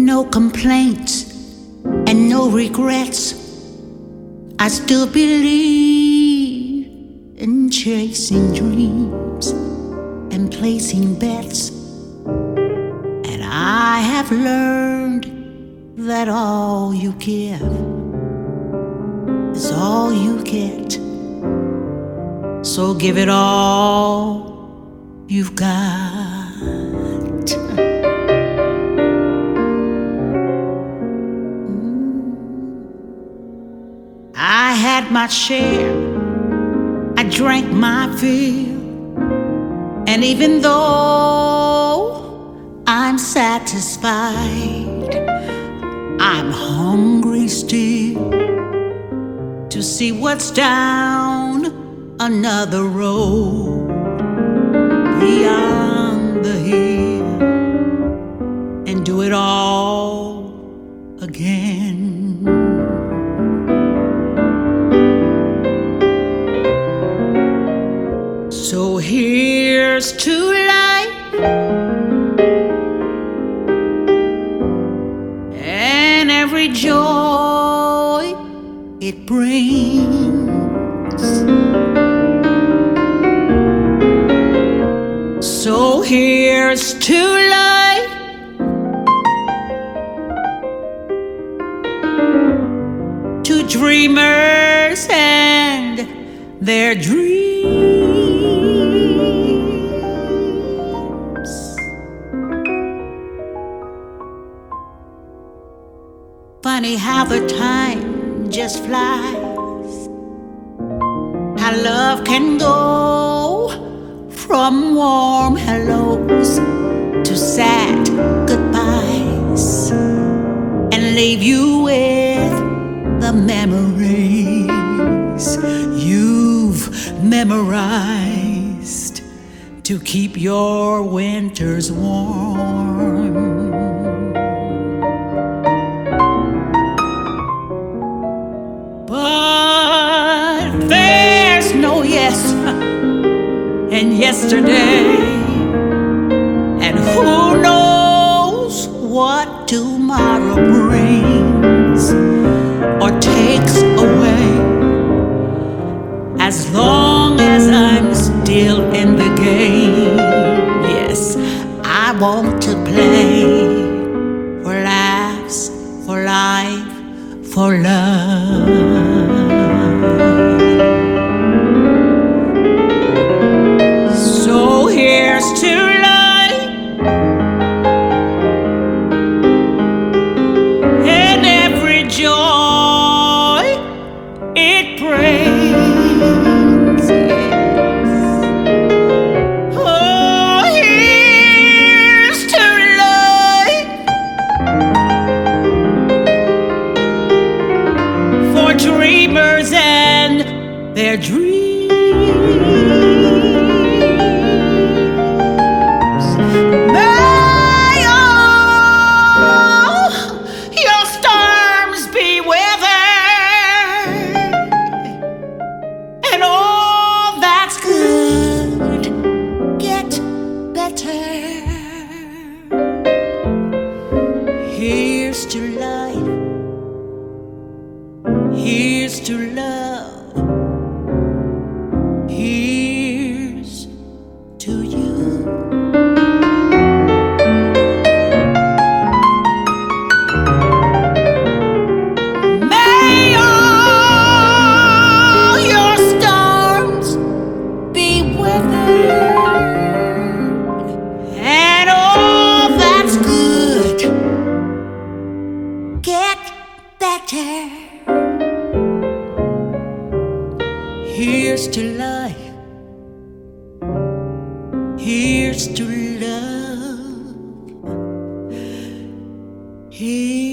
no complaints and no regrets. I still believe in chasing dreams and placing bets. And I have learned that all you give is all you get. So give it all you've got. I had my share, I drank my fill, and even though I'm satisfied, I'm hungry still to see what's down another road beyond the hill, and do it all again. So here's to life and every joy it brings. So here's to life to dreamers and their dreams. Funny how the time just flies, how love can go from warm hellos to sad goodbyes, and leave you with the memories you've memorized to keep your winters warm. But there's no yes and yesterday, and who knows what tomorrow brings or takes away. As long as I'm still in the game, yes, I want to play for laughs, for life, for love. So here's to life and every joy it brings. Yes. Oh, here's to life for dreamers and their dreams. May all your storms be weathered, and all that's good get better. Here's to life, here's to love, here's to you. May all your storms be weathered, and all that's good get better. Here's to life, here's to love, here's